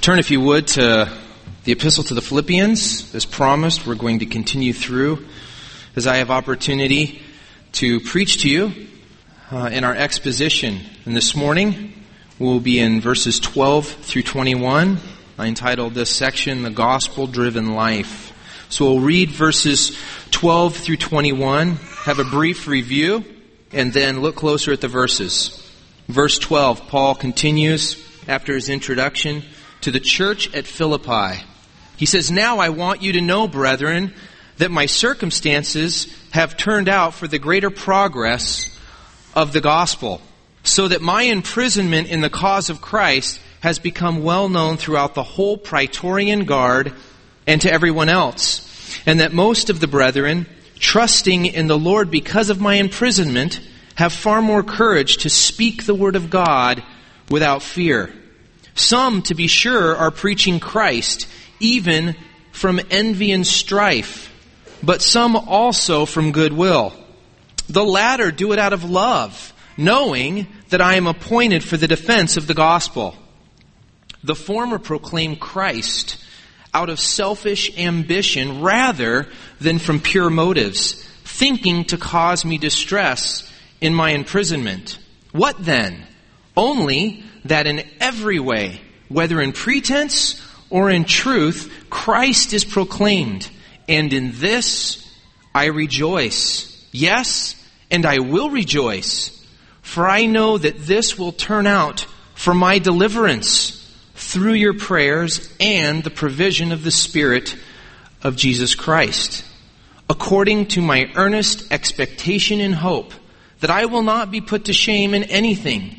Turn, if you would, to the Epistle to the Philippians. As promised, we're going to continue through as I have opportunity to preach to you in our exposition. And this morning, we'll be in verses 12 through 21. I entitled this section, The Gospel-Driven Life. So we'll read verses 12 through 21, have a brief review, and then look closer at the verses. Verse 12, Paul continues after his introduction to the church at Philippi. He says, "Now I want you to know, brethren, that my circumstances have turned out for the greater progress of the gospel, so that my imprisonment in the cause of Christ has become well known throughout the whole Praetorian Guard and to everyone else, and that most of the brethren, trusting in the Lord because of my imprisonment, have far more courage to speak the word of God without fear. Some, to be sure, are preaching Christ, even from envy and strife, but some also from goodwill. The latter do it out of love, knowing that I am appointed for the defense of the gospel. The former proclaim Christ out of selfish ambition rather than from pure motives, thinking to cause me distress in my imprisonment. What then? Only that in every way, whether in pretense or in truth, Christ is proclaimed, and in this I rejoice. Yes, and I will rejoice, for I know that this will turn out for my deliverance through your prayers and the provision of the Spirit of Jesus Christ, according to my earnest expectation and hope, that I will not be put to shame in anything,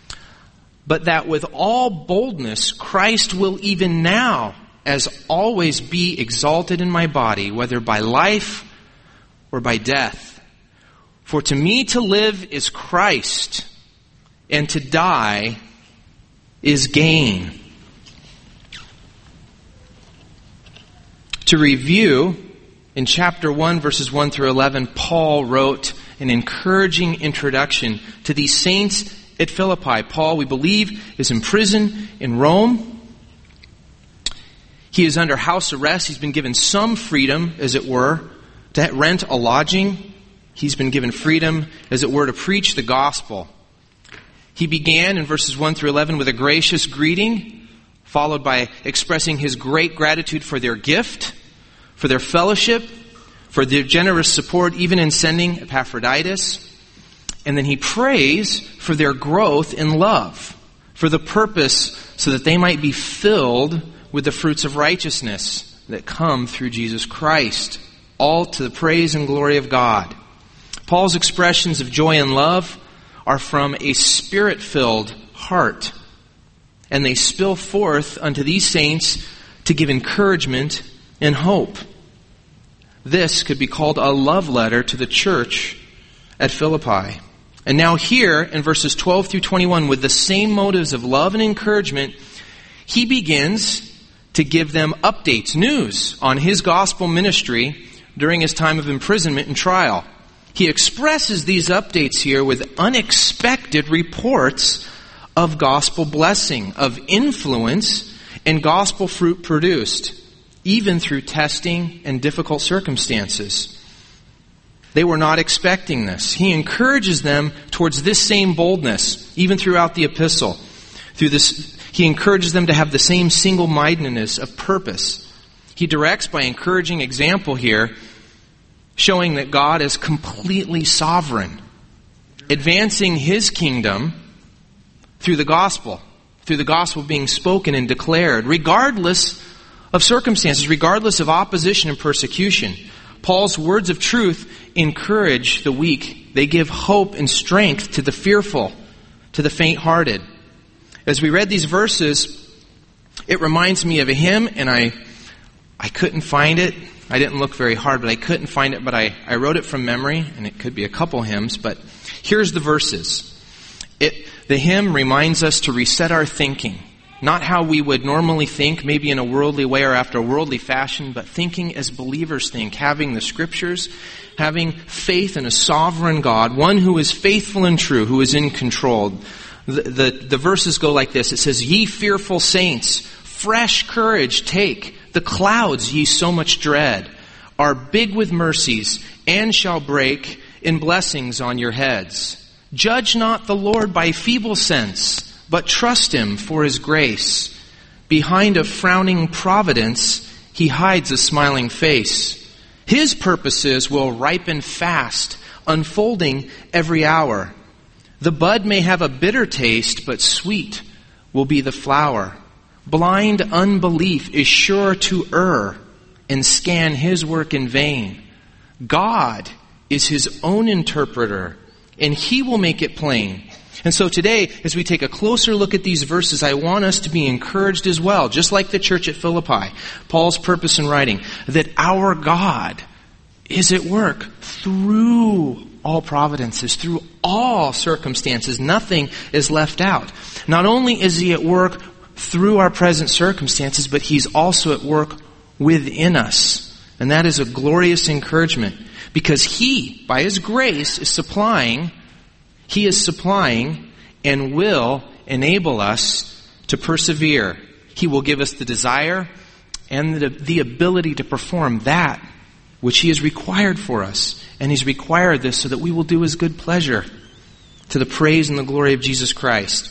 but that with all boldness Christ will even now, as always, be exalted in my body, whether by life or by death. For to me to live is Christ, and to die is gain." To review, in chapter 1, verses 1 through 11, Paul wrote an encouraging introduction to these saints at Philippi. Paul, we believe, is in prison in Rome. He is under house arrest. He's been given some freedom, as it were, to rent a lodging. He's been given freedom, as it were, to preach the gospel. He began in verses 1 through 11 with a gracious greeting, followed by expressing his great gratitude for their gift, for their fellowship, for their generous support, even in sending Epaphroditus. And then he prays for their growth in love, for the purpose so that they might be filled with the fruits of righteousness that come through Jesus Christ, all to the praise and glory of God. Paul's expressions of joy and love are from a Spirit-filled heart, and they spill forth unto these saints to give encouragement and hope. This could be called a love letter to the church at Philippi. And now here, in verses 12 through 21, with the same motives of love and encouragement, he begins to give them updates, news on his gospel ministry during his time of imprisonment and trial. He expresses these updates here with unexpected reports of gospel blessing, of influence, and gospel fruit produced, even through testing and difficult circumstances. They were not expecting this. He encourages them towards this same boldness, even throughout the epistle. Through this, he encourages them to have the same single-mindedness of purpose. He directs by encouraging example here, showing that God is completely sovereign, advancing His kingdom through the gospel being spoken and declared, regardless of circumstances, regardless of opposition and persecution. Paul's words of truth encourage the weak. They give hope and strength to the fearful, to the faint-hearted. As we read these verses, it reminds me of a hymn, and I couldn't find it. I didn't look very hard, but I couldn't find it, but I wrote it from memory, and it could be a couple hymns, but here's the verses. The hymn reminds us to reset our thinking. Not how we would normally think, maybe in a worldly way or after a worldly fashion, but thinking as believers think, having the Scriptures, having faith in a sovereign God, one who is faithful and true, who is in control. The verses go like this. It says, "Ye fearful saints, Fresh courage take. The clouds ye so much dread are big with mercies, and shall break in blessings on your heads. Judge not the Lord by feeble sense, but trust Him for His grace. Behind a frowning providence, He hides a smiling face. His purposes will ripen fast, unfolding every hour. The bud may have a bitter taste, but sweet will be the flower. Blind unbelief is sure to err and scan His work in vain. God is His own interpreter, and He will make it plain. And so today, as we take a closer look at these verses, I want us to be encouraged as well, just like the church at Philippi. Paul's purpose in writing, that our God is at work through all providences, through all circumstances. Nothing is left out. Not only is He at work through our present circumstances, but He's also at work within us. And that is a glorious encouragement, because He, by His grace, is supplying and will enable us to persevere. He will give us the desire and the ability to perform that which He has required for us. And He's required this so that we will do His good pleasure, to the praise and the glory of Jesus Christ.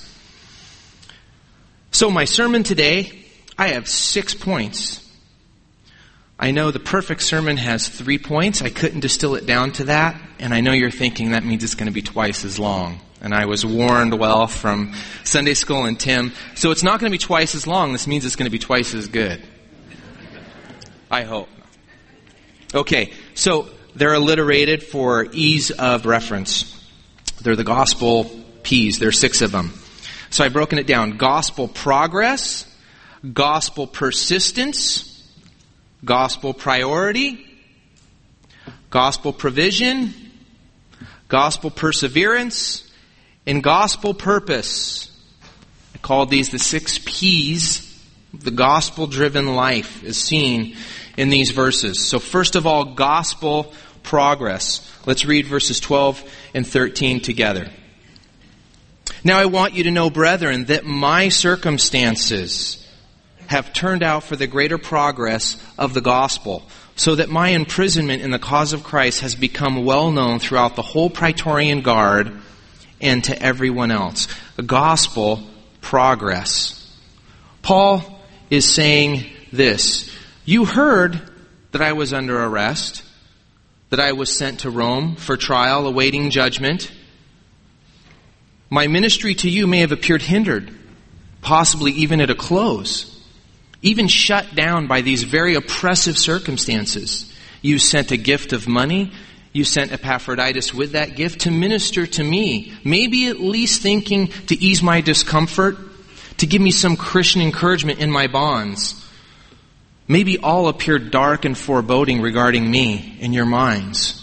So my sermon today, I have 6 points. I know the perfect sermon has 3 points. I couldn't distill it down to that. And I know you're thinking that means it's going to be twice as long. And I was warned well from Sunday school and Tim. So it's not going to be twice as long. This means it's going to be twice as good. I hope. Okay, so they're alliterated for ease of reference. They're the gospel P's. There are 6 of them. So I've broken it down. Gospel progress, gospel persistence, gospel priority, gospel provision, gospel perseverance, and gospel purpose. I call these the 6 P's. The gospel-driven life is seen in these verses. So first of all, gospel progress. Let's read verses 12 and 13 together. Now I want you to know, brethren, that my circumstances have turned out for the greater progress of the gospel, so that my imprisonment in the cause of Christ has become well known throughout the whole Praetorian Guard and to everyone else. The gospel progress. Paul is saying this: you heard that I was under arrest, that I was sent to Rome for trial, awaiting judgment. My ministry to you may have appeared hindered, possibly even at a close, even shut down by these very oppressive circumstances. You sent a gift of money. You sent Epaphroditus with that gift to minister to me, maybe at least thinking to ease my discomfort, to give me some Christian encouragement in my bonds. Maybe all appeared dark and foreboding regarding me in your minds.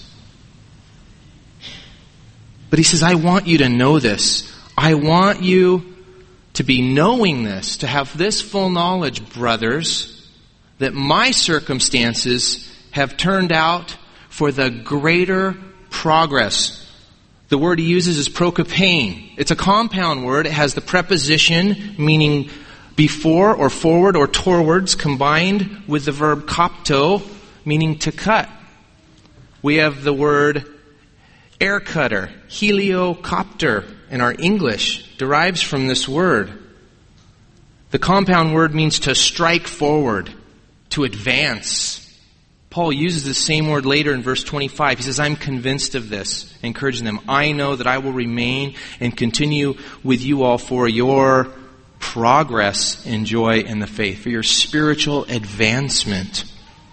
But he says, I want you to know this. I want you to be knowing this, to have this full knowledge, brothers, that my circumstances have turned out for the greater progress. The word he uses is prokopein. It's a compound word. It has the preposition meaning before or forward or towards, combined with the verb kopto, meaning to cut. We have the word air cutter, heliocopter, in our English, derives from this word. The compound word means to strike forward, to advance. Paul uses the same word later in verse 25. He says, I'm convinced of this, encouraging them. I know that I will remain and continue with you all for your progress and joy in the faith, for your spiritual advancement.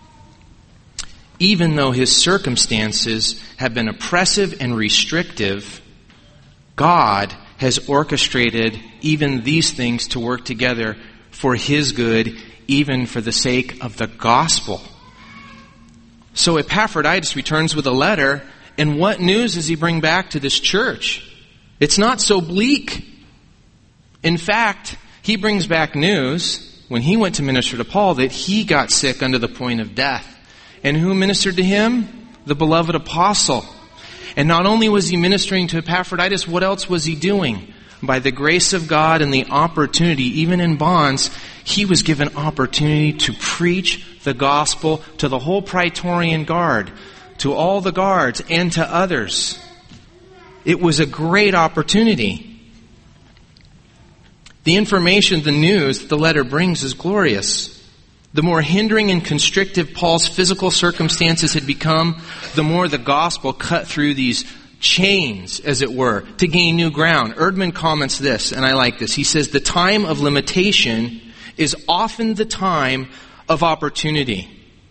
Even though his circumstances have been oppressive and restrictive, God has orchestrated even these things to work together for his good, even for the sake of the gospel. So Epaphroditus returns with a letter, and what news does he bring back to this church? It's not so bleak. In fact, he brings back news when he went to minister to Paul that he got sick under the point of death. And who ministered to him? The beloved apostle. And not only was he ministering to Epaphroditus, what else was he doing? by the grace of God and the opportunity, even in bonds, he was given opportunity to preach the gospel to the whole Praetorian Guard, to all the guards, and to others. It was a great opportunity. The information, the news that the letter brings is glorious. The more hindering and constrictive Paul's physical circumstances had become, the more the gospel cut through these chains, as it were, to gain new ground. Erdman comments this, and I like this. He says, the time of limitation is often the time of opportunity.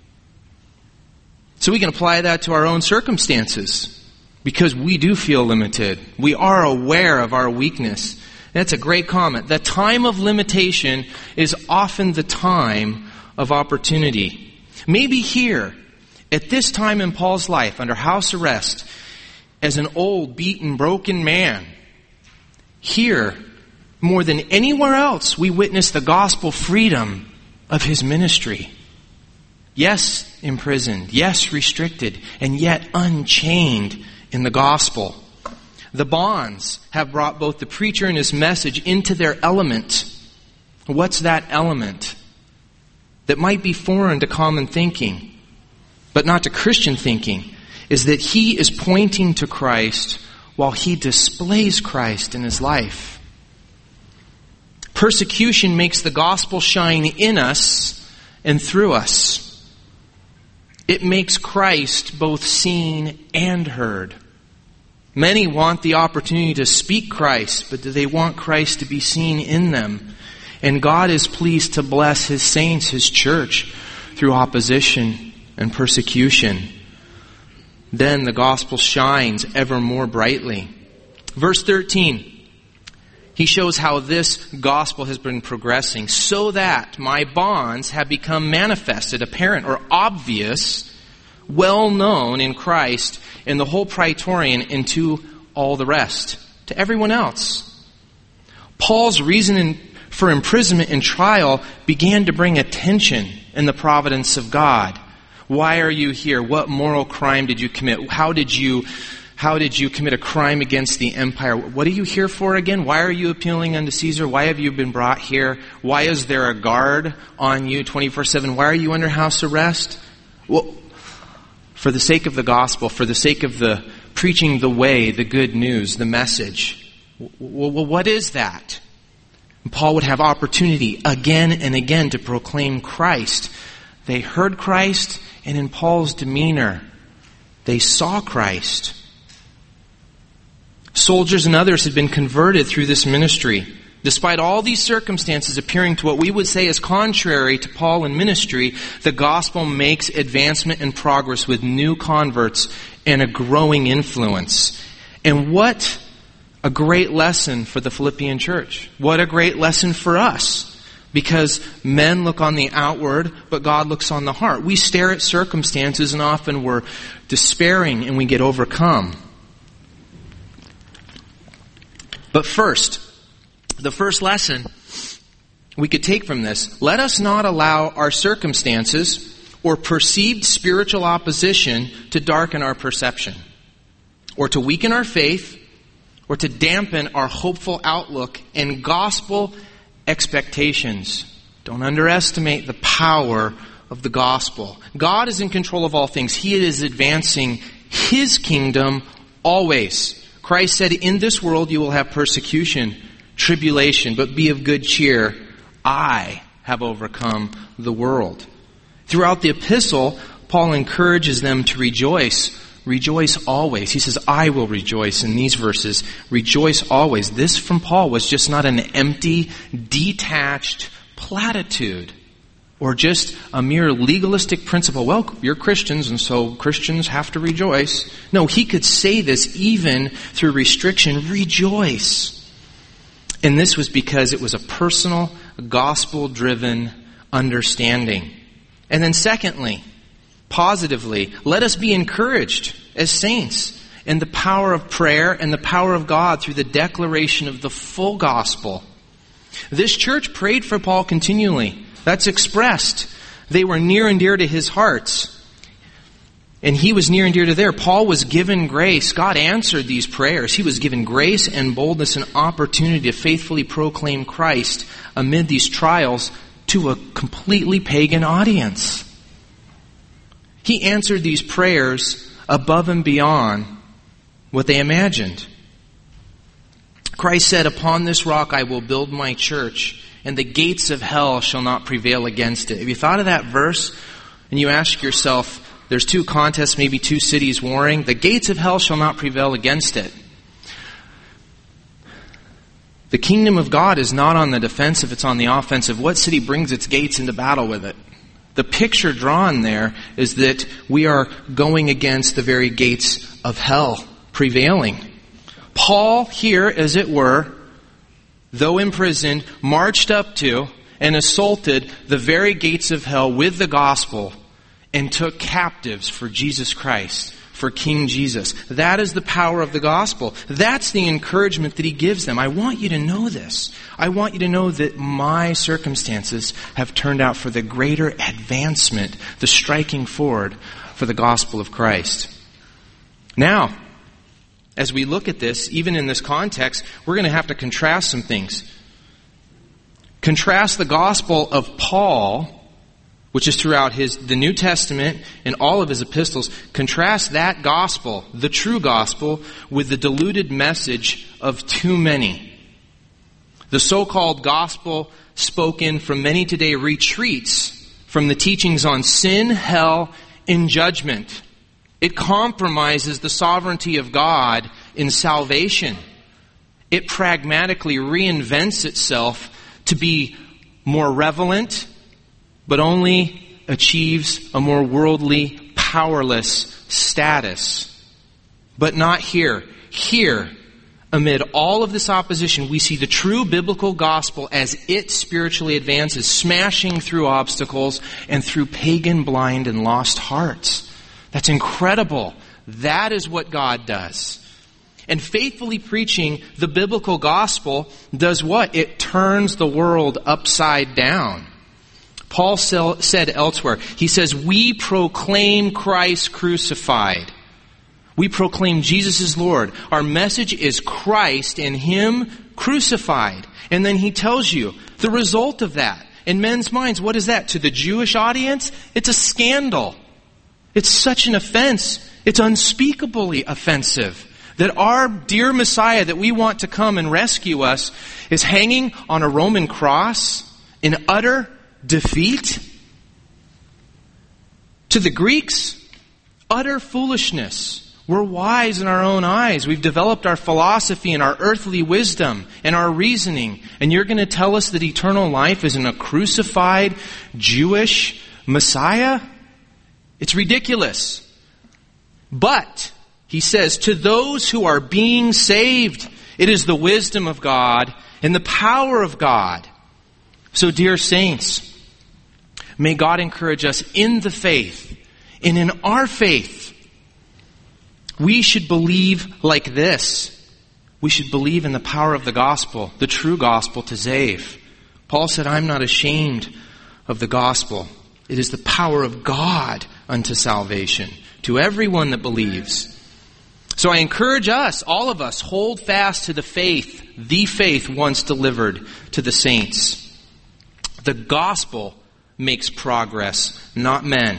So we can apply that to our own circumstances, because we do feel limited. We are aware of our weakness. That's a great comment. The time of limitation is often the time of opportunity. Maybe here, at this time in Paul's life, under house arrest, as an old, beaten, broken man, here, more than anywhere else, we witness the gospel freedom of his ministry. Yes, imprisoned. Yes, restricted. And yet unchained in the gospel. The bonds have brought both the preacher and his message into their element. What's that element? That might be foreign to common thinking, but not to Christian thinking, is that he is pointing to Christ while he displays Christ in his life. Persecution makes the gospel shine in us and through us. It makes Christ both seen and heard. Many want the opportunity to speak Christ, but do they want Christ to be seen in them? And God is pleased to bless His saints, His church, through opposition and persecution. Then the gospel shines ever more brightly. Verse 13, he shows how this gospel has been progressing, so that my bonds have become manifested, apparent, or obvious, well known in Christ, in the whole Praetorian, and to all the rest, to everyone else. Paul's reason for imprisonment and trial began to bring attention in the providence of God. Why are you here? What moral crime did you commit? How did you commit a crime against the empire? What are you here for again? Why are you appealing unto Caesar? Why have you been brought here? Why is there a guard on you 24/7? Why are you under house arrest? Well, for the sake of the gospel, for the sake of the preaching the way, the good news, the message. Well, what is that? And Paul would have opportunity again and again to proclaim Christ. They heard Christ, and in Paul's demeanor, they saw Christ. Soldiers and others had been converted through this ministry. Despite all these circumstances appearing to what we would say is contrary to Paul and ministry, the gospel makes advancement and progress with new converts and a growing influence. And what a great lesson for the Philippian church. What a great lesson for us. Because men look on the outward, but God looks on the heart. We stare at circumstances and often we're despairing and we get overcome. But first, the first lesson we could take from this, let us not allow our circumstances or perceived spiritual opposition to darken our perception, or to weaken our faith, or to dampen our hopeful outlook and gospel expectations. Don't underestimate the power of the gospel. God is in control of all things. He is advancing His kingdom always. Christ said, in this world you will have persecution, tribulation, but be of good cheer. I have overcome the world. Throughout the epistle, Paul encourages them to rejoice. Rejoice always. He says, I will rejoice in these verses. Rejoice always. This from Paul was just not an empty, detached platitude or just a mere legalistic principle. Well, you're Christians, and so Christians have to rejoice. No, he could say this even through restriction. Rejoice. And this was because it was a personal, gospel-driven understanding. And then secondly, positively, let us be encouraged as saints in the power of prayer and the power of God through the declaration of the full gospel. This church prayed for Paul continually. That's expressed. They were near and dear to his heart. And he was near and dear to there. Paul was given grace. God answered these prayers. He was given grace and boldness and opportunity to faithfully proclaim Christ amid these trials to a completely pagan audience. He answered these prayers above and beyond what they imagined. Christ said, "Upon this rock I will build my church, and the gates of hell shall not prevail against it." Have you thought of that verse? And you ask yourself, there's two contests, maybe two cities warring. The gates of hell shall not prevail against it. The kingdom of God is not on the defensive, it's on the offensive. What city brings its gates into battle with it? The picture drawn there is that we are going against the very gates of hell prevailing. Paul here, as it were, though imprisoned, marched up to and assaulted the very gates of hell with the gospel and took captives for Jesus Christ, for King Jesus. That is the power of the gospel. That's the encouragement that he gives them. I want you to know this. I want you to know that my circumstances have turned out for the greater advancement, the striking forward for the gospel of Christ. Now, as we look at this, even in this context, we're going to have to contrast some things. Contrast the gospel of Paul, which is throughout the New Testament and all of his epistles. Contrast that gospel, the true gospel, with the diluted message of too many. The so-called gospel spoken from many today retreats from the teachings on sin, hell, and judgment. It compromises the sovereignty of God in salvation. It pragmatically reinvents itself to be more relevant, but only achieves a more worldly, powerless status. But not here. Here, amid all of this opposition, we see the true biblical gospel as it spiritually advances, smashing through obstacles and through pagan, blind, and lost hearts. That's incredible. That is what God does. And faithfully preaching the biblical gospel does what? It turns the world upside down. Paul said elsewhere, he says, "We proclaim Christ crucified." We proclaim Jesus is Lord. Our message is Christ and Him crucified. And then he tells you the result of that. In men's minds, what is that? To the Jewish audience, it's a scandal. It's such an offense. It's unspeakably offensive that our dear Messiah that we want to come and rescue us is hanging on a Roman cross in utter defeat. To the Greeks, utter foolishness. We're wise in our own eyes. We've developed our philosophy and our earthly wisdom and our reasoning. And you're going to tell us that eternal life is in a crucified Jewish Messiah? It's ridiculous. But, he says, to those who are being saved, it is the wisdom of God and the power of God. So, dear saints, may God encourage us in the faith. And in our faith, we should believe like this. We should believe in the power of the gospel, the true gospel to save. Paul said, "I'm not ashamed of the gospel. It is the power of God unto salvation to everyone that believes." So I encourage us, all of us, hold fast to the faith once delivered to the saints. The gospel makes progress, not men.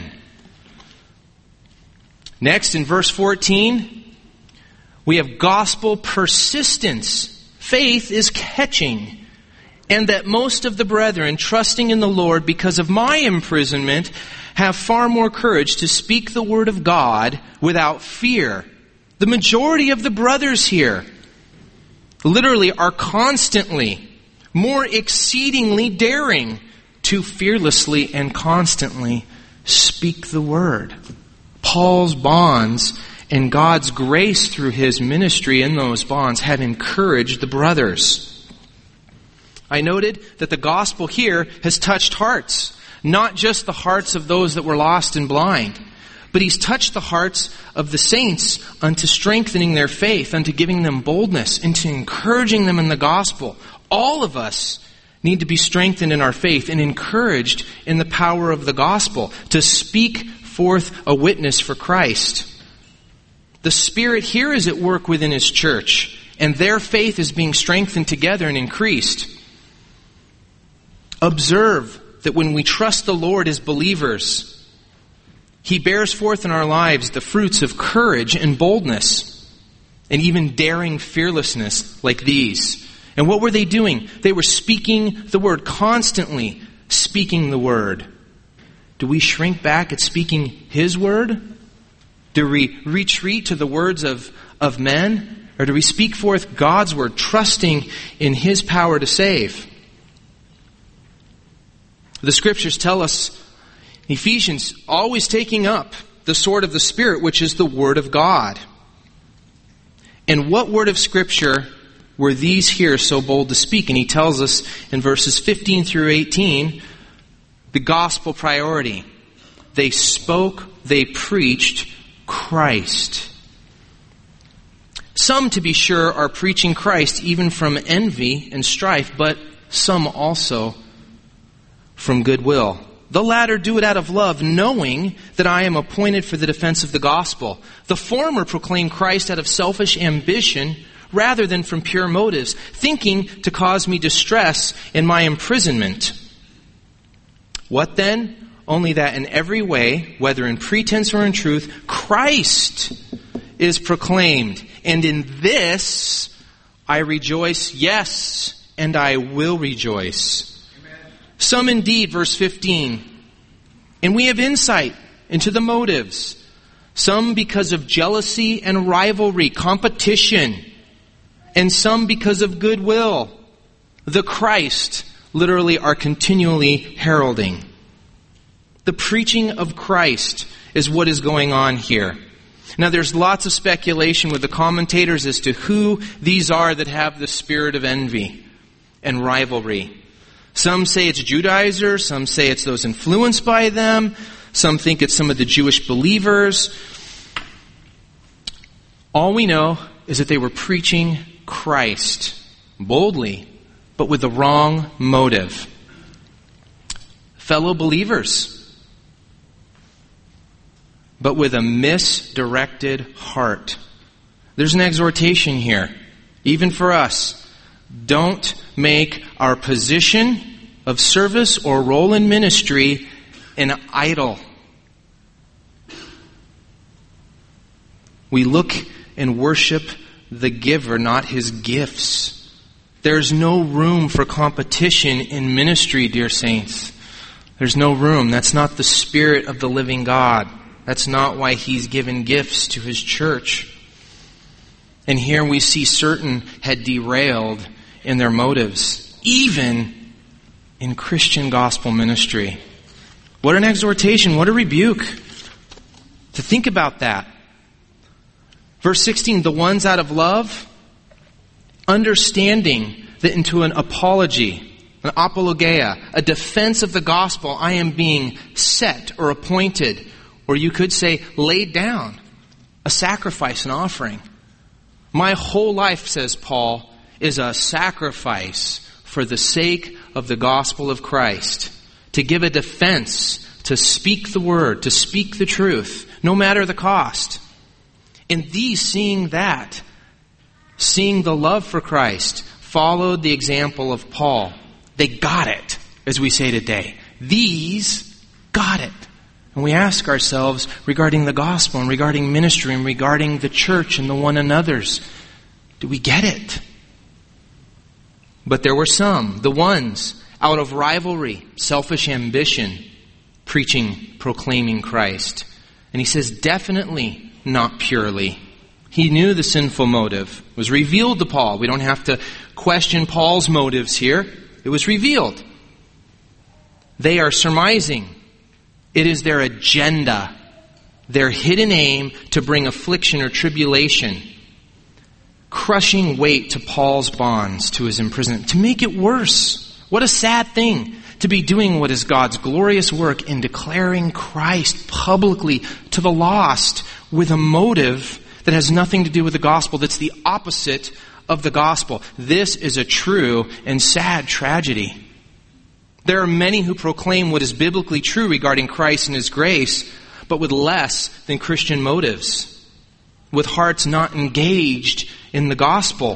Next, in verse 14, we have gospel persistence. Faith is catching. "And that most of the brethren, trusting in the Lord because of my imprisonment, have far more courage to speak the word of God without fear." The majority of the brothers here literally are constantly, more exceedingly daring to fearlessly and constantly speak the word. Paul's bonds and God's grace through his ministry in those bonds had encouraged the brothers. I noted that the gospel here has touched hearts, not just the hearts of those that were lost and blind, but he's touched the hearts of the saints unto strengthening their faith, unto giving them boldness, into encouraging them in the gospel. All of us need to be strengthened in our faith and encouraged in the power of the gospel to speak forth a witness for Christ. The Spirit here is at work within His church, and their faith is being strengthened together and increased. Observe that when we trust the Lord as believers, He bears forth in our lives the fruits of courage and boldness, and even daring fearlessness like these. And what were they doing? They were speaking the Word, constantly speaking the Word. Do we shrink back at speaking His Word? Do we retreat to the words of men? Or do we speak forth God's Word, trusting in His power to save? The Scriptures tell us, Ephesians, always taking up the sword of the Spirit, which is the Word of God. And what word of Scripture were these here so bold to speak? And he tells us in verses 15 through 18, the gospel priority. They spoke, they preached Christ. Some, to be sure, are preaching Christ even from envy and strife, but some also from goodwill. The latter do it out of love, knowing that I am appointed for the defense of the gospel. The former proclaim Christ out of selfish ambition rather than from pure motives, thinking to cause me distress in my imprisonment. What then? Only that in every way, whether in pretense or in truth, Christ is proclaimed. And in this I rejoice, yes, and I will rejoice. Some indeed, verse 15, and we have insight into the motives. Some because of jealousy and rivalry, competition, and some because of goodwill. The Christ, literally, are continually heralding. The preaching of Christ is what is going on here. Now there's lots of speculation with the commentators as to who these are that have the spirit of envy and rivalry. Some say it's Judaizers, some say it's those influenced by them, some think it's some of the Jewish believers. All we know is that they were preaching Christ boldly, but with the wrong motive. Fellow believers, but with a misdirected heart. There's an exhortation here, even for us. Don't make our position of service or role in ministry an idol. We look and worship the giver, not his gifts. There's no room for competition in ministry, dear saints. There's no room. That's not the Spirit of the living God. That's not why He's given gifts to His church. And here we see certain had derailed in their motives, even in Christian gospel ministry. What an exhortation, what a rebuke to think about that. Verse 16, the ones out of love, understanding that into an apology, an apologia, a defense of the gospel, I am being set or appointed, or you could say laid down, a sacrifice, an offering. My whole life, says Paul, is a sacrifice for the sake of the gospel of Christ. To give a defense, to speak the word, to speak the truth, no matter the cost. And these, seeing that, seeing the love for Christ, followed the example of Paul. They got it, as we say today. These got it. And we ask ourselves regarding the gospel and regarding ministry and regarding the church and the one another's, do we get it? But there were some, the ones out of rivalry, selfish ambition, preaching, proclaiming Christ. And he says, definitely not purely. He knew the sinful motive. It was revealed to Paul. We don't have to question Paul's motives here. It was revealed. They are surmising. It is their agenda, their hidden aim to bring affliction or tribulation, crushing weight to Paul's bonds, to his imprisonment, to make it worse. What a sad thing to be doing what is God's glorious work in declaring Christ publicly to the lost with a motive that has nothing to do with the gospel, that's the opposite of the gospel. This is a true and sad tragedy. There are many who proclaim what is biblically true regarding Christ and His grace, but with less than Christian motives, with hearts not engaged in the gospel.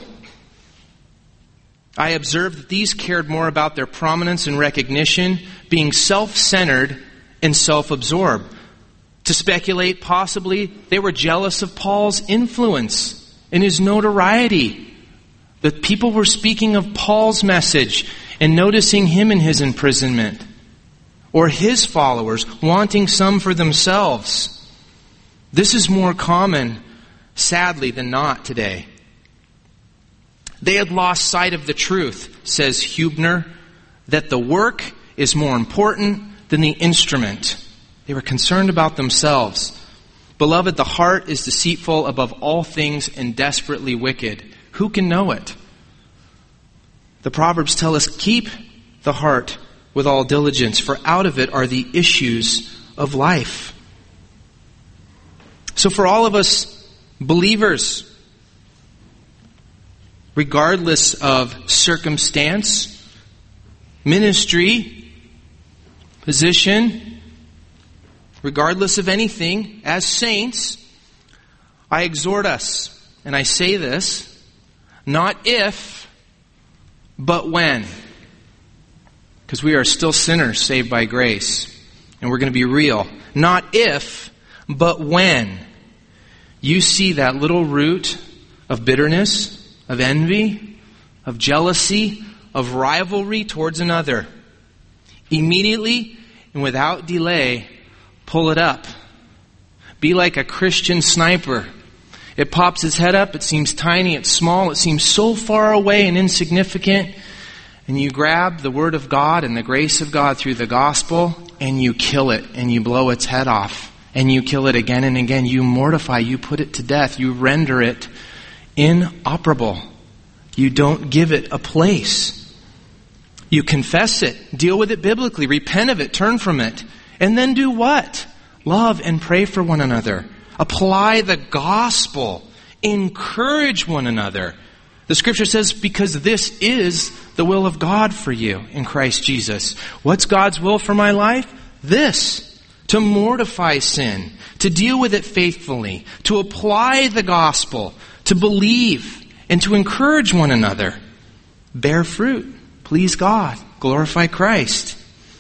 I observed that these cared more about their prominence and recognition, being self-centered and self-absorbed. To speculate, possibly, they were jealous of Paul's influence and his notoriety. That people were speaking of Paul's message and noticing him in his imprisonment. Or his followers wanting some for themselves. This is more common, sadly, than not today. They had lost sight of the truth, says Hubner, that the work is more important than the instrument. They were concerned about themselves. Beloved, the heart is deceitful above all things and desperately wicked. Who can know it? The Proverbs tell us, keep the heart with all diligence, for out of it are the issues of life. So for all of us believers, regardless of circumstance, ministry, position, regardless of anything, as saints, I exhort us, and I say this, not if, but when. Because we are still sinners saved by grace. And we're going to be real. Not if, but when you see that little root of bitterness, of envy, of jealousy, of rivalry towards another, immediately and without delay, pull it up. Be like a Christian sniper. It pops its head up, it seems tiny, it's small, it seems so far away and insignificant. And you grab the Word of God and the grace of God through the gospel, and you kill it, and you blow its head off. And you kill it again and again. You mortify, you put it to death, you render it inoperable. You don't give it a place. You confess it, deal with it biblically, repent of it, turn from it. And then do what? Love and pray for one another. Apply the gospel. Encourage one another. The Scripture says, because this is the will of God for you in Christ Jesus. What's God's will for my life? This. To mortify sin. To deal with it faithfully. To apply the gospel. To believe. And to encourage one another. Bear fruit. Please God. Glorify Christ.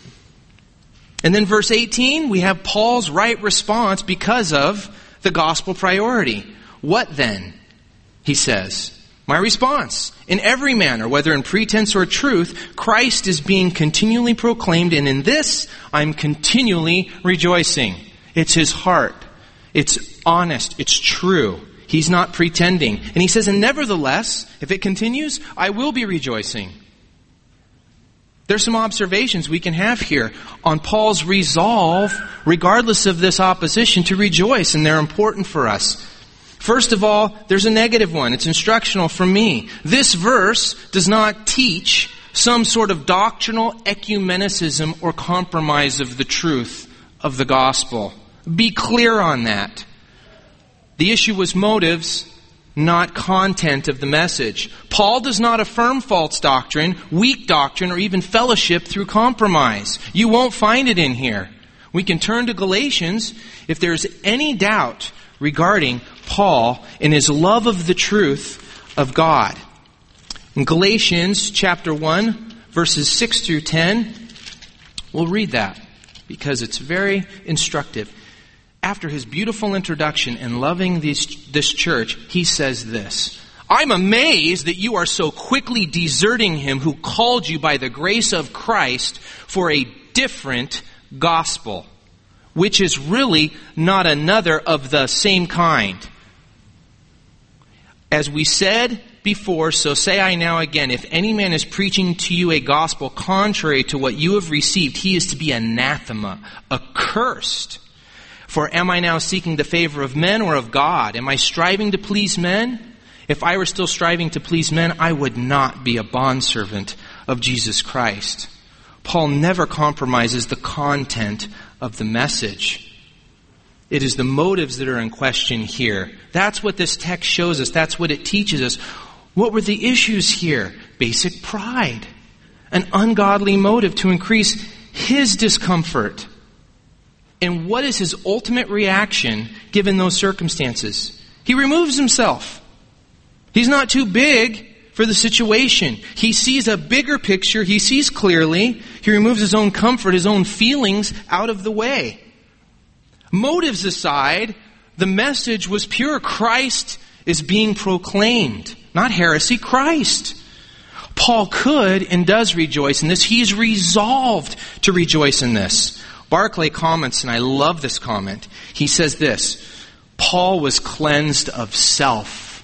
And then verse 18, we have Paul's right response because of the gospel priority. What then? He says, my response, in every manner, whether in pretense or truth, Christ is being continually proclaimed, and in this I'm continually rejoicing. It's his heart. It's honest. It's true. He's not pretending. And he says, and nevertheless, if it continues, I will be rejoicing. There's some observations we can have here on Paul's resolve, regardless of this opposition, to rejoice, and they're important for us. First of all, there's a negative one. It's instructional for me. This verse does not teach some sort of doctrinal ecumenicism or compromise of the truth of the gospel. Be clear on that. The issue was motives, not content of the message. Paul does not affirm false doctrine, weak doctrine, or even fellowship through compromise. You won't find it in here. We can turn to Galatians if there's any doubt regarding Paul and his love of the truth of God. In Galatians chapter 1, verses 6 through 10, we'll read that because it's very instructive. After his beautiful introduction and loving this church, he says this, I'm amazed that you are so quickly deserting him who called you by the grace of Christ for a different gospel, which is really not another of the same kind. As we said before, so say I now again, if any man is preaching to you a gospel contrary to what you have received, he is to be anathema, accursed. For am I now seeking the favor of men or of God? Am I striving to please men? If I were still striving to please men, I would not be a bondservant of Jesus Christ. Paul never compromises the content of the message. It is the motives that are in question here. That's what this text shows us. That's what it teaches us. What were the issues here? Basic pride. An ungodly motive to increase his discomfort. And what is his ultimate reaction given those circumstances? He removes himself. He's not too big for the situation. He sees a bigger picture. He sees clearly. He removes his own comfort, his own feelings out of the way. Motives aside, the message was pure. Christ is being proclaimed. Not heresy, Christ. Paul could and does rejoice in this. He's resolved to rejoice in this. Barclay comments, and I love this comment. He says this, Paul was cleansed of self.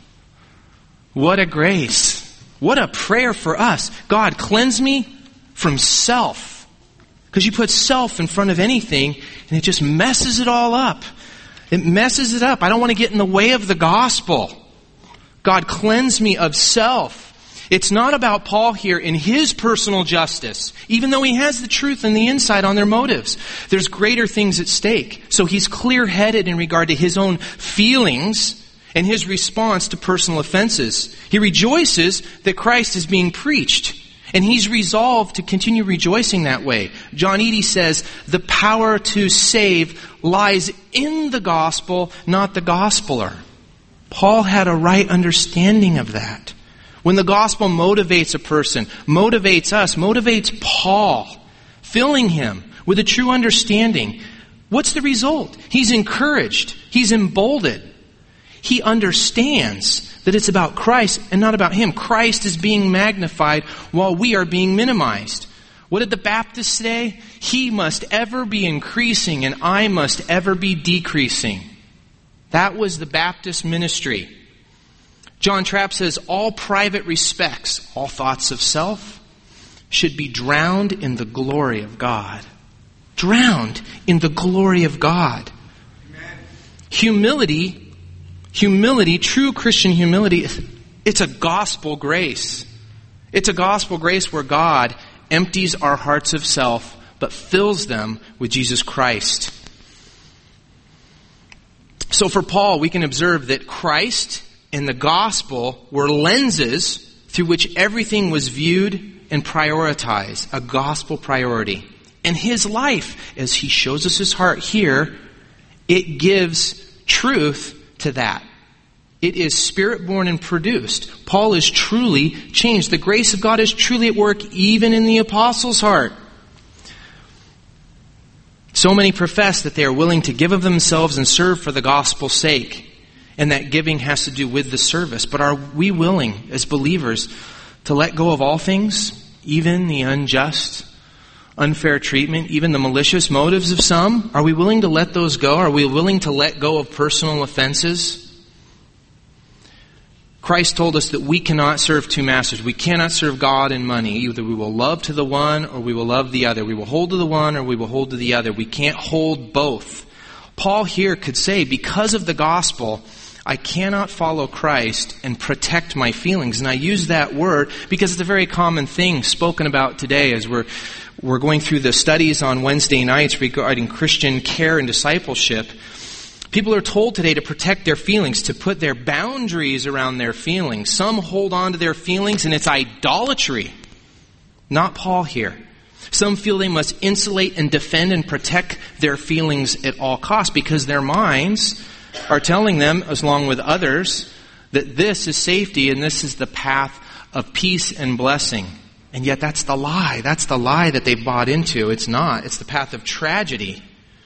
What a grace. What a prayer for us. God, cleanse me from self. Because you put self in front of anything, and it just messes it all up. It messes it up. I don't want to get in the way of the gospel. God, cleanse me of self. It's not about Paul here in his personal justice, even though he has the truth and the insight on their motives. There's greater things at stake. So he's clear-headed in regard to his own feelings and his response to personal offenses. He rejoices that Christ is being preached, and he's resolved to continue rejoicing that way. John Eadie says, the power to save lies in the gospel, not the gospeler. Paul had a right understanding of that. When the gospel motivates a person, motivates us, motivates Paul, filling him with a true understanding, what's the result? He's encouraged. He's emboldened. He understands that it's about Christ and not about him. Christ is being magnified while we are being minimized. What did the Baptists say? He must ever be increasing and I must ever be decreasing. That was the Baptist ministry. John Trapp says, all private respects, all thoughts of self, should be drowned in the glory of God. Drowned in the glory of God. Amen. Humility, true Christian humility, it's a gospel grace. It's a gospel grace where God empties our hearts of self, but fills them with Jesus Christ. So for Paul, we can observe that Christ and the gospel were lenses through which everything was viewed and prioritized, a gospel priority. And his life, as he shows us his heart here, it gives truth to that. It is spirit-born and produced. Paul is truly changed. The grace of God is truly at work even in the apostle's heart. So many profess that they are willing to give of themselves and serve for the gospel's sake. And that giving has to do with the service. But are we willing, as believers, to let go of all things, even the unjust, unfair treatment, even the malicious motives of some? Are we willing to let those go? Are we willing to let go of personal offenses? Christ told us that we cannot serve two masters. We cannot serve God and money. Either we will love to the one or we will love the other. We will hold to the one or we will hold to the other. We can't hold both. Paul here could say, because of the gospel, I cannot follow Christ and protect my feelings. And I use that word because it's a very common thing spoken about today as we're going through the studies on Wednesday nights regarding Christian care and discipleship. People are told today to protect their feelings, to put their boundaries around their feelings. Some hold on to their feelings and it's idolatry. Not Paul here. Some feel they must insulate and defend and protect their feelings at all costs because their minds are telling them, along with others, that this is safety and this is the path of peace and blessing. And yet that's the lie. That's the lie that they've bought into. It's not. It's the path of tragedy.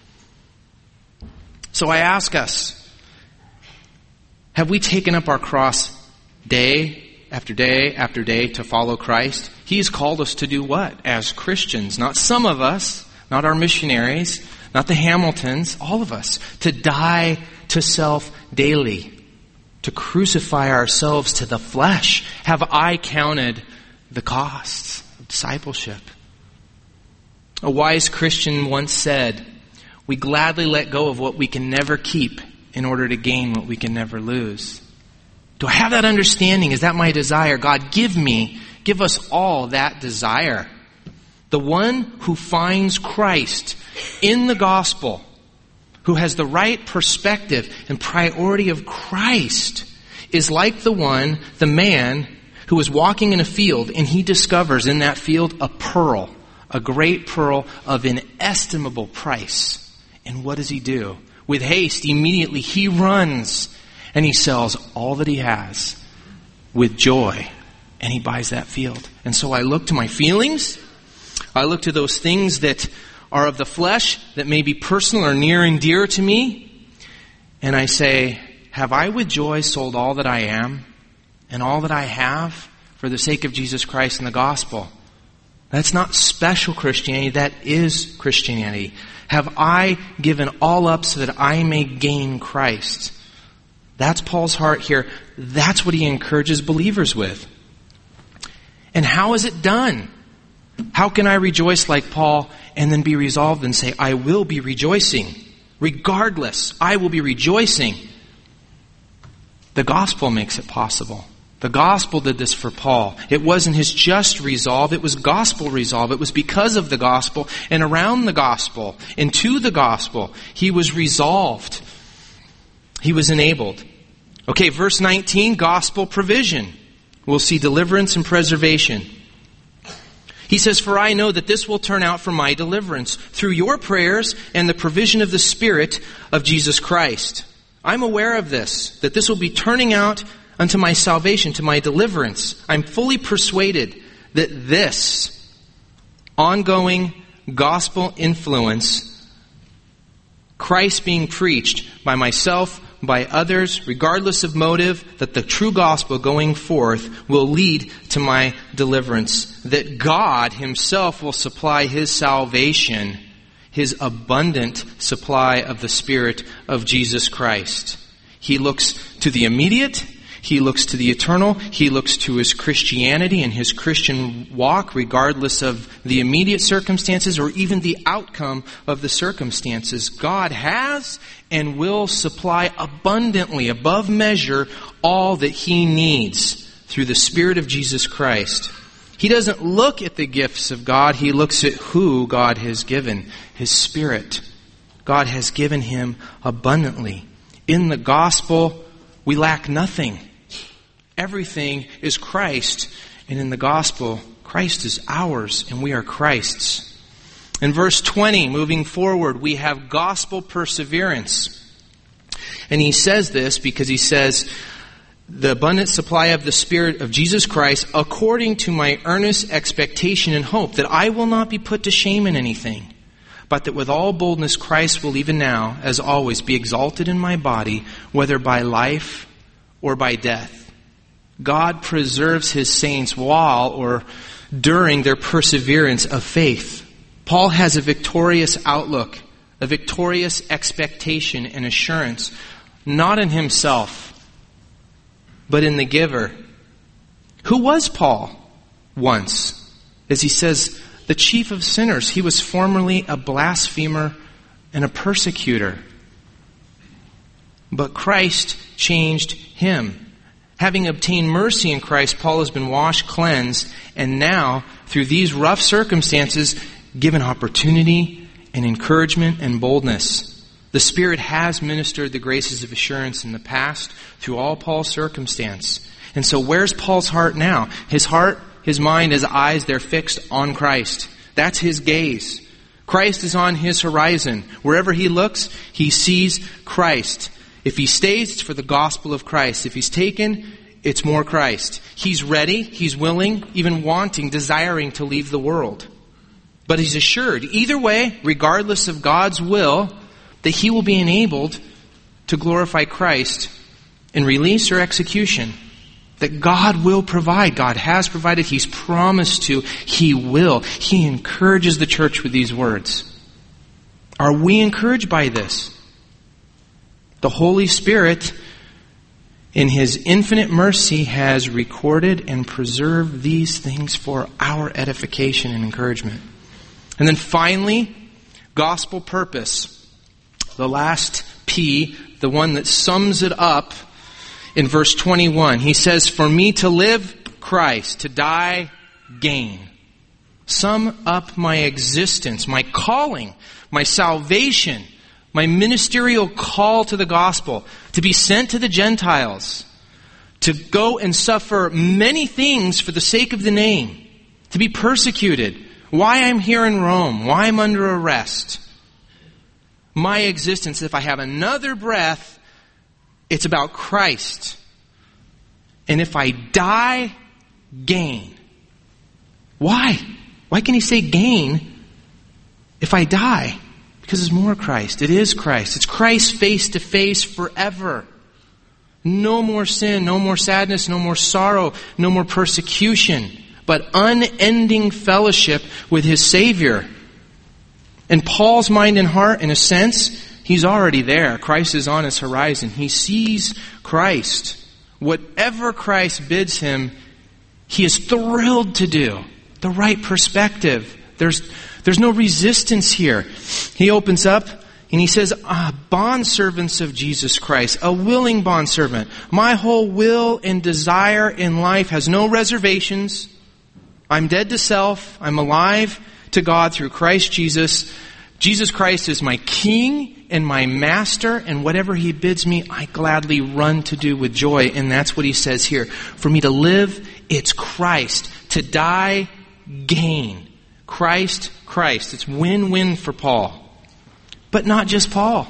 So I ask us, have we taken up our cross day after day after day to follow Christ? He's called us to do what? As Christians, not some of us, not our missionaries, not the Hamiltons, all of us, to die to self daily, to crucify ourselves to the flesh. Have I counted the costs of discipleship? A wise Christian once said, we gladly let go of what we can never keep in order to gain what we can never lose. Do I have that understanding? Is that my desire? God, give us all that desire. The one who finds Christ in the gospel, who has the right perspective and priority of Christ, is like the man who was walking in a field and he discovers in that field a pearl, a great pearl of inestimable price. And what does he do? With haste, immediately he runs and he sells all that he has with joy. And he buys that field. And so I look to my feelings. I look to those things that are of the flesh, that may be personal or near and dear to me. And I say, have I with joy sold all that I am and all that I have for the sake of Jesus Christ and the gospel? That's not special Christianity. That is Christianity. Have I given all up so that I may gain Christ? That's Paul's heart here. That's what he encourages believers with. And how is it done? How can I rejoice like Paul and then be resolved and say, I will be rejoicing. Regardless, I will be rejoicing. The gospel makes it possible. The gospel did this for Paul. It wasn't his just resolve, it was gospel resolve. It was because of the gospel and around the gospel and to the gospel. He was resolved. He was enabled. Okay, verse 19, gospel provision. We'll see deliverance and preservation. He says, for I know that this will turn out for my deliverance through your prayers and the provision of the Spirit of Jesus Christ. I'm aware of this, that this will be turning out unto my salvation, to my deliverance. I'm fully persuaded that this ongoing gospel influence, Christ being preached by myself, by others, regardless of motive, that the true gospel going forth will lead to my deliverance. That God himself will supply his salvation, his abundant supply of the Spirit of Jesus Christ. He looks to the immediate, he looks to the eternal, he looks to his Christianity and his Christian walk, regardless of the immediate circumstances or even the outcome of the circumstances. God has and will supply abundantly, above measure, all that he needs through the Spirit of Jesus Christ. He doesn't look at the gifts of God, he looks at who God has given, his Spirit. God has given him abundantly. In the gospel, we lack nothing. Everything is Christ, and in the gospel, Christ is ours, and we are Christ's. In verse 20, moving forward, we have gospel perseverance. And he says this because he says, the abundant supply of the Spirit of Jesus Christ, according to my earnest expectation and hope, that I will not be put to shame in anything, but that with all boldness Christ will even now, as always, be exalted in my body, whether by life or by death. God preserves his saints while or during their perseverance of faith. Paul has a victorious outlook, a victorious expectation and assurance, not in himself, but in the giver. Who was Paul once? As he says, the chief of sinners. He was formerly a blasphemer and a persecutor. But Christ changed him. Having obtained mercy in Christ, Paul has been washed, cleansed, and now, through these rough circumstances, given opportunity and encouragement and boldness. The Spirit has ministered the graces of assurance in the past through all Paul's circumstance. And so where's Paul's heart now? His heart, his mind, his eyes, they're fixed on Christ. That's his gaze. Christ is on his horizon. Wherever he looks, he sees Christ. If he stays, it's for the gospel of Christ. If he's taken, it's more Christ. He's ready, he's willing, even wanting, desiring to leave the world. But he's assured, either way, regardless of God's will, that he will be enabled to glorify Christ in release or execution. That God will provide. God has provided. He's promised to. He will. He encourages the church with these words. Are we encouraged by this? The Holy Spirit, in his infinite mercy, has recorded and preserved these things for our edification and encouragement. And then finally, gospel purpose. The last P, the one that sums it up in verse 21. He says, for me to live, Christ, to die, gain. Sum up my existence, my calling, my salvation, my ministerial call to the gospel, to be sent to the Gentiles, to go and suffer many things for the sake of the name, to be persecuted, why I'm here in Rome, why I'm under arrest. my existence, if I have another breath, it's about Christ. And if I die, gain. Why? Why can he say gain if I die? Because it's more Christ. It is Christ. It's Christ face to face forever. No more sin, no more sadness, no more sorrow, no more persecution, but unending fellowship with his Savior. In Paul's mind and heart, in a sense, he's already there. Christ is on his horizon. He sees Christ. Whatever Christ bids him, he is thrilled to do. The right perspective. There's no resistance here. He opens up and he says, bondservants of Jesus Christ, a willing bondservant. My whole will and desire in life has no reservations. I'm dead to self. I'm alive to God through Christ Jesus. Jesus Christ is my King and my Master, and whatever he bids me, I gladly run to do with joy. And that's what he says here. For me to live, it's Christ. To die, gain. Christ. It's win-win for Paul. But not just Paul.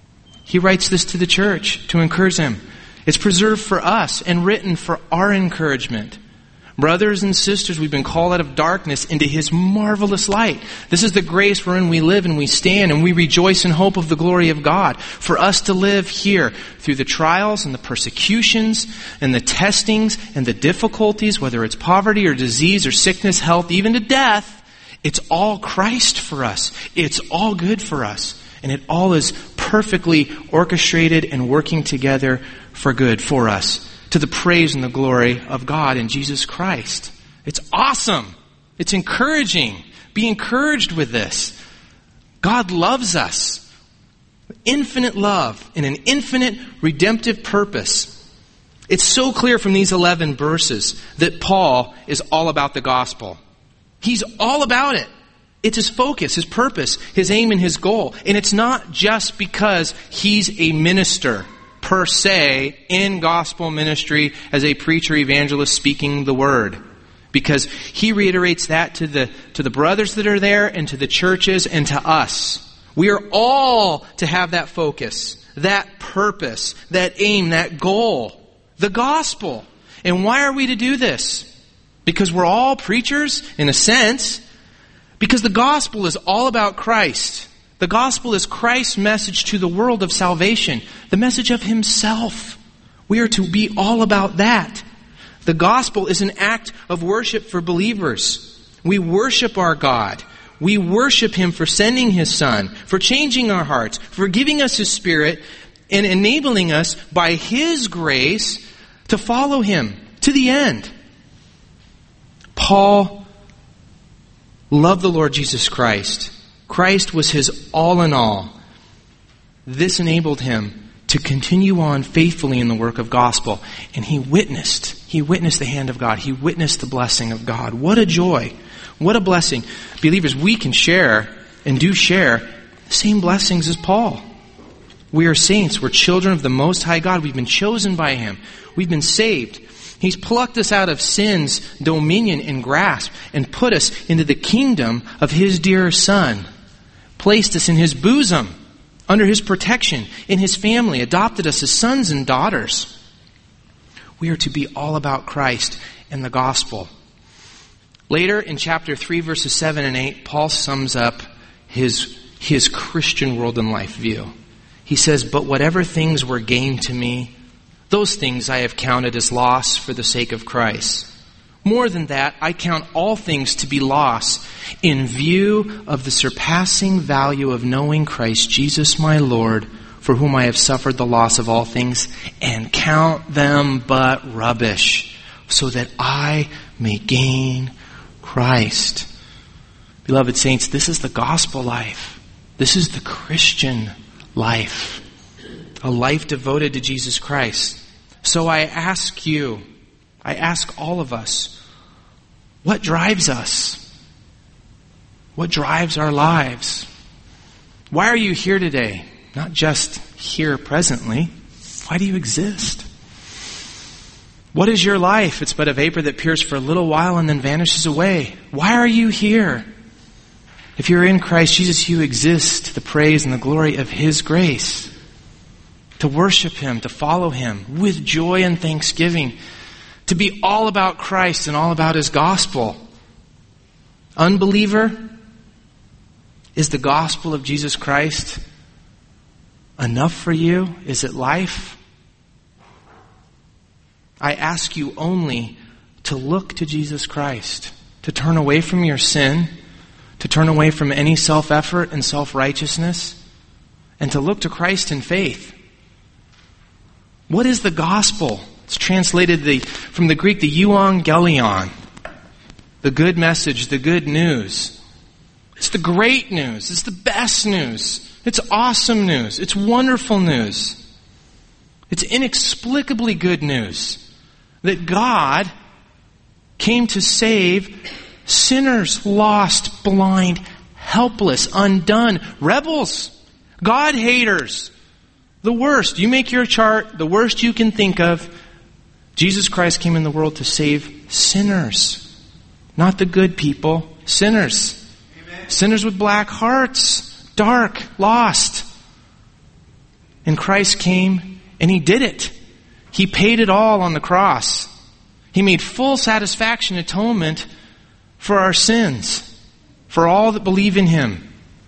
He writes this to the church to encourage them. It's preserved for us and written for our encouragement. Brothers and sisters, we've been called out of darkness into his marvelous light. This is the grace wherein we live and we stand and we rejoice in hope of the glory of God. For us to live here through the trials and the persecutions and the testings and the difficulties, whether it's poverty or disease or sickness, health, even to death, it's all Christ for us. It's all good for us. And it all is perfectly orchestrated and working together for good for us, to the praise and the glory of God in Jesus Christ. It's awesome. It's encouraging. Be encouraged with this. God loves us. Infinite love and an infinite redemptive purpose. It's so clear from these 11 verses that Paul is all about the gospel. He's all about it. It's his focus, his purpose, his aim, and his goal. And it's not just because he's a minister per se in gospel ministry as a preacher, evangelist speaking the word. Because he reiterates that to the brothers that are there and to the churches and to us. We are all to have that focus, that purpose, that aim, that goal. The gospel. And why are we to do this? Because we're all preachers, in a sense. Because the gospel is all about Christ. The gospel is Christ's message to the world of salvation. The message of himself. We are to be all about that. The gospel is an act of worship for believers. We worship our God. We worship him for sending his Son, for changing our hearts, for giving us his Spirit, and enabling us by his grace to follow him to the end. Paul loved the Lord Jesus Christ. Christ was his all in all. This enabled him to continue on faithfully in the work of gospel. And he witnessed the hand of God. He witnessed the blessing of God. What a joy. What a blessing. Believers, we can share and do share the same blessings as Paul. We are saints. We're children of the Most High God. We've been chosen by him. We've been saved. He's plucked us out of sin's dominion and grasp and put us into the kingdom of his dear Son. Placed us in his bosom, under his protection, in his family, adopted us as sons and daughters. We are to be all about Christ and the gospel. Later in chapter 3, verses 7 and 8, Paul sums up his Christian world and life view. He says, "But whatever things were gain to me, those things I have counted as loss for the sake of Christ. More than that, I count all things to be loss in view of the surpassing value of knowing Christ Jesus my Lord, for whom I have suffered the loss of all things, and count them but rubbish, so that I may gain Christ." Beloved saints, this is the gospel life. This is the Christian life. A life devoted to Jesus Christ. So I ask you, I ask all of us, what drives us? What drives our lives? Why are you here today? Not just here presently. Why do you exist? What is your life? It's but a vapor that appears for a little while and then vanishes away. Why are you here? If you're in Christ Jesus, you exist to the praise and the glory of His grace. To worship Him, to follow Him with joy and thanksgiving. To be all about Christ and all about His gospel. Unbeliever, is the gospel of Jesus Christ enough for you? Is it life? I ask you only to look to Jesus Christ, to turn away from your sin, to turn away from any self-effort and self-righteousness, and to look to Christ in faith. What is the gospel? It's translated from the Greek, the euangelion, the good message, the good news. It's the great news. It's the best news. It's awesome news. It's wonderful news. It's inexplicably good news that God came to save sinners, lost, blind, helpless, undone, rebels, God haters, the worst. You make your chart, the worst you can think of. Jesus Christ came in the world to save sinners, not the good people, sinners. Amen. Sinners with black hearts, dark, lost. And Christ came and He did it. He paid it all on the cross. He made full satisfaction atonement for our sins, for all that believe in Him.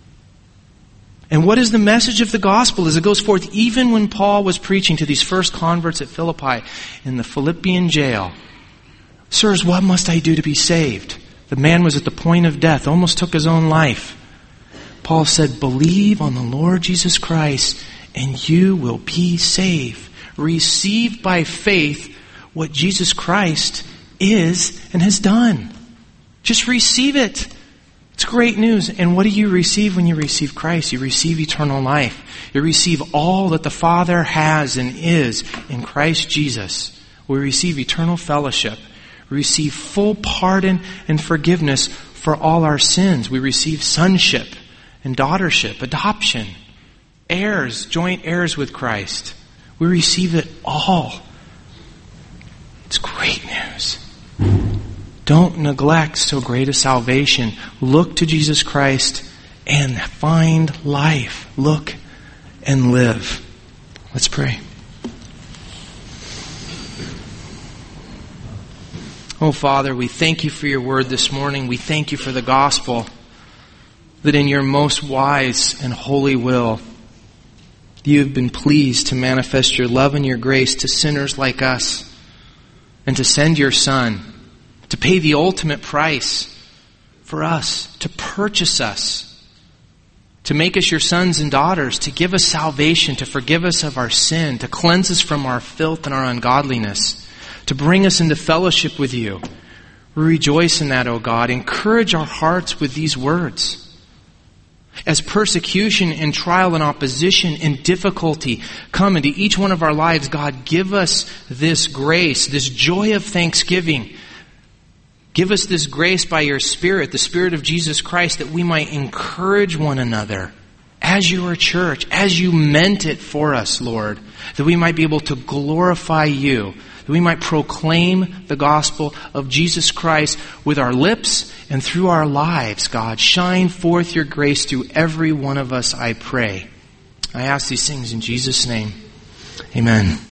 And what is the message of the gospel as it goes forth even when Paul was preaching to these first converts at Philippi in the Philippian jail? Sirs, what must I do to be saved? The man was at the point of death, almost took his own life. Paul said, believe on the Lord Jesus Christ and you will be saved. Receive by faith what Jesus Christ is and has done. Just receive it. It's great news. And what do you receive when you receive Christ? You receive eternal life. You receive all that the Father has and is in Christ Jesus. We receive eternal fellowship. We receive full pardon and forgiveness for all our sins. We receive sonship and daughtership, adoption, heirs, joint heirs with Christ. We receive it all. It's great news. Don't neglect so great a salvation. Look to Jesus Christ and find life. Look and live. Let's pray. Oh, Father, we thank You for Your word this morning. We thank You for the gospel, that in Your most wise and holy will, You have been pleased to manifest Your love and Your grace to sinners like us, and to send Your Son to pay the ultimate price for us, to purchase us, to make us Your sons and daughters, to give us salvation, to forgive us of our sin, to cleanse us from our filth and our ungodliness, to bring us into fellowship with You. We rejoice in that, O God. Encourage our hearts with these words. As persecution and trial and opposition and difficulty come into each one of our lives, God, give us this grace, this joy of thanksgiving. Give us this grace by Your Spirit, the Spirit of Jesus Christ, that we might encourage one another as Your church, as You meant it for us, Lord, that we might be able to glorify You, that we might proclaim the gospel of Jesus Christ with our lips and through our lives, God. Shine forth Your grace through every one of us, I pray. I ask these things in Jesus' name. Amen.